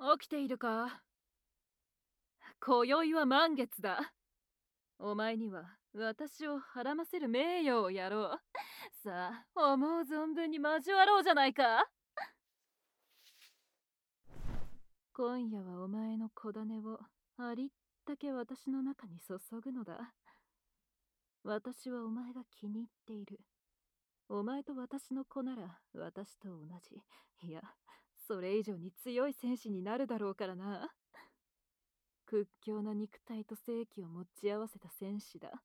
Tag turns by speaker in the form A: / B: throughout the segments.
A: 起きているか？今宵は満月だ。お前には私をはらませる名誉をやろう。さあ、思う存分に交わろうじゃないか。今夜はお前の小種をありったけ私の中に注ぐのだ。私はお前が気に入っている。お前と私の子なら私と同じ、いや、それ以上に強い戦士になるだろうからな。屈強な肉体と正気を持ち合わせた戦士だ。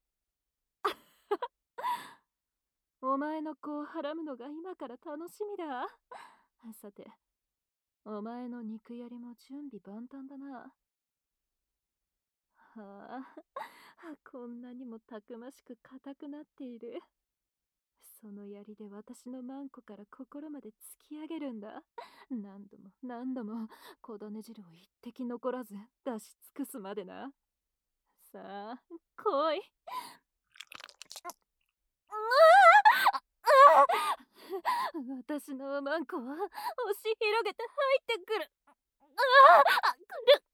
A: お前の子をはらむのが今から楽しみだ。さて、お前の肉槍も準備万端だな。はあ、こんなにもたくましく硬くなっている。その槍で私のマンコから心まで突き上げるんだ。何度も何度も小種汁を一滴残らず出し尽くすまでな。さあ、来い。私のマンコは押し広げて入ってくる。来る。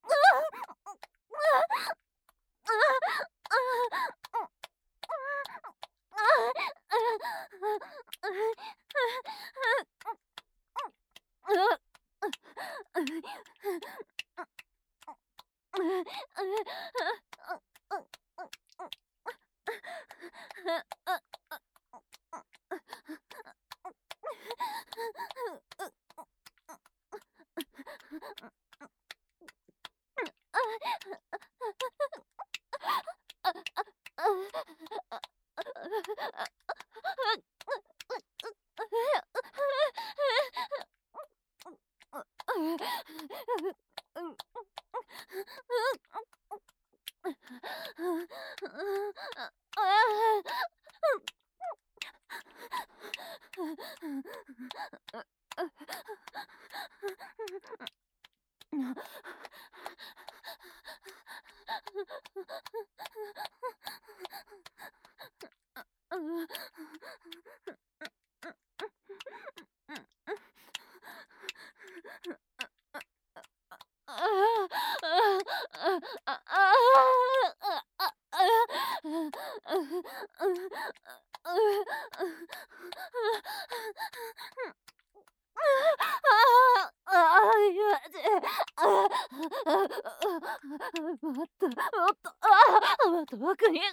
A: もっと、もっと奥に。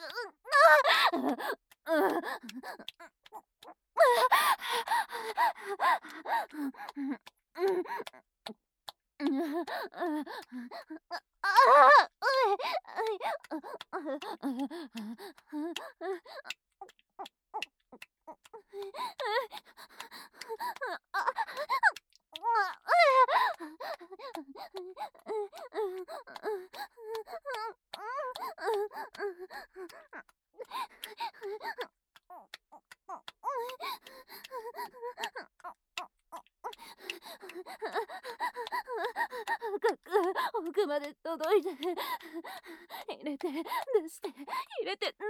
A: 奥まで届いて、入れて出して、入れて出して、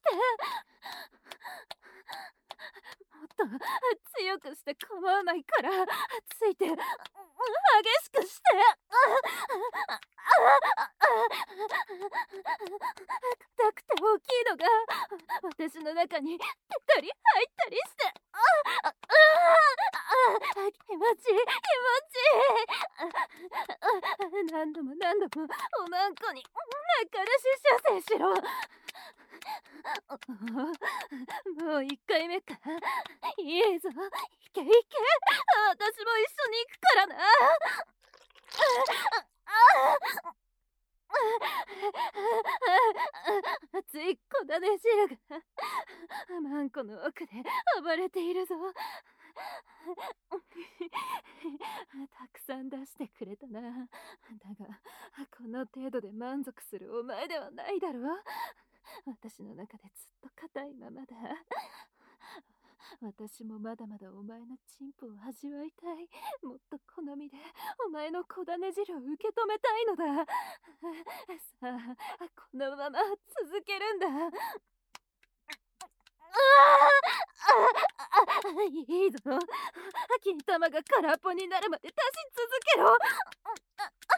A: もっと強くして構わないから、ついて激しくして。硬くて大きいのが私の中に出たり入ったりして、気持ちいい気持ちいい。何度も何度もおまんこに中出し射精しろ。もう一回目か。いいぞ、いけいけ、私も一緒に行くからな。熱い小種汁がマンコの奥で暴れているぞ。たくさん出してくれたな。だがこの程度で満足するお前ではないだろう。私の中でずっと硬いままだ。私もまだまだお前のチンポを味わいたい。もっと好みでお前の小種汁を受け止めたいのだ。さあ、このまま続けるんだ。いいぞ、金玉が空っぽになるまで出し続けろ。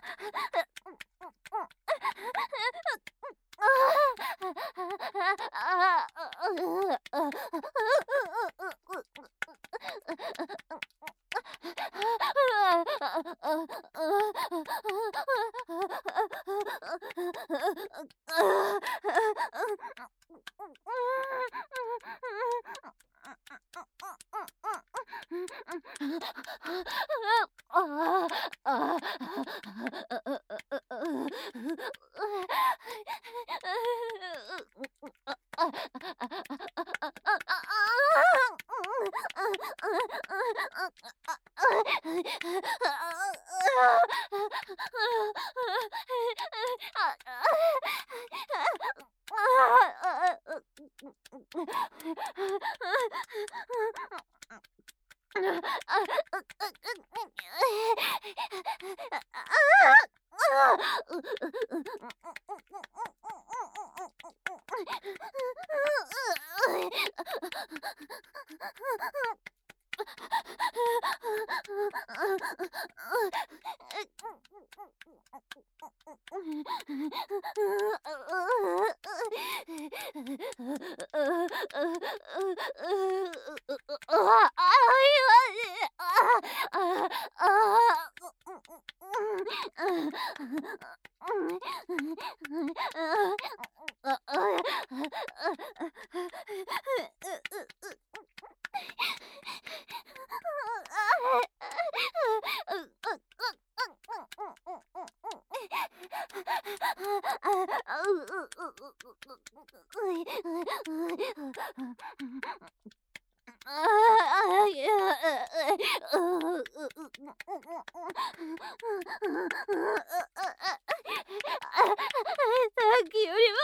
A: きよりも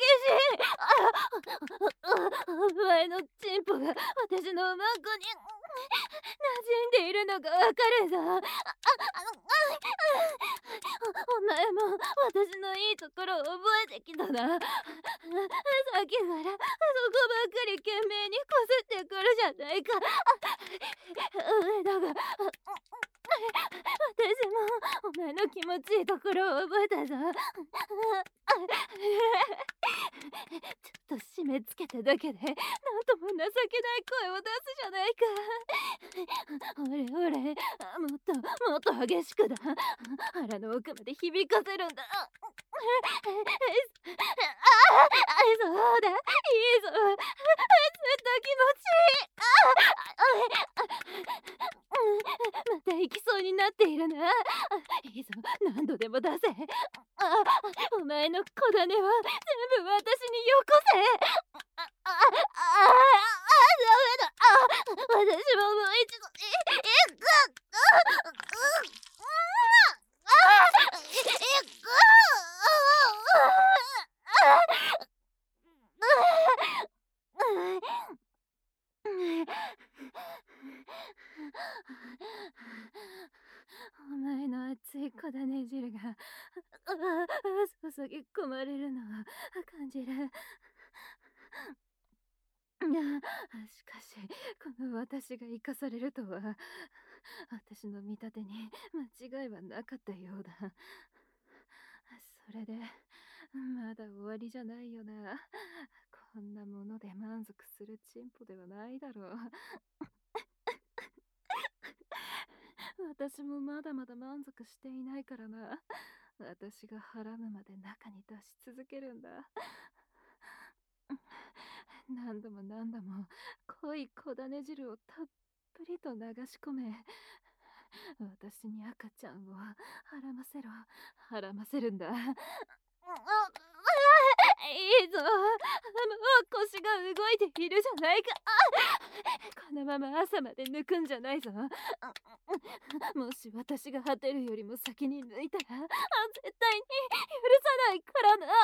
A: 激しい。お前のチンポが私のマンコに馴染んでいるのがわかるぞ。お前も私のいいところを覚えてきたな。さっきからそこばっかり懸命にこすってくるじゃないか。だが私もお前の気持ちいいところを覚えたぞ。ちょっと締め付けただけでなんとも情けない声を出すじゃないか。俺もっと激しくだ。腹の奥まで響かせるんだ。そうだ、いいぞ。ずっと気持ちいい。また行きそうになっているな。いいぞ、何度でも出せ。お前の小種は全部私によこせ。ダメだ。私ももう一度行く。お前の熱い小種汁が注ぎ込まれるのを感じる。しかしこの私が生かされるとは私の見立てに間違いはなかったようだ。それでまだ終わりじゃないよな。こんなもので満足するチンポではないだろう。私もまだまだ満足していないからな。私がはらむまで中に出し続けるんだ。何度も何度も濃い小種汁をたっぷりと流し込め、私に赤ちゃんをはらませるんだ。いいぞ、もう腰が動いているじゃないか。このまま朝まで抜くんじゃないぞ。もし私が果てるよりも先に抜いたら絶対に許さないからな。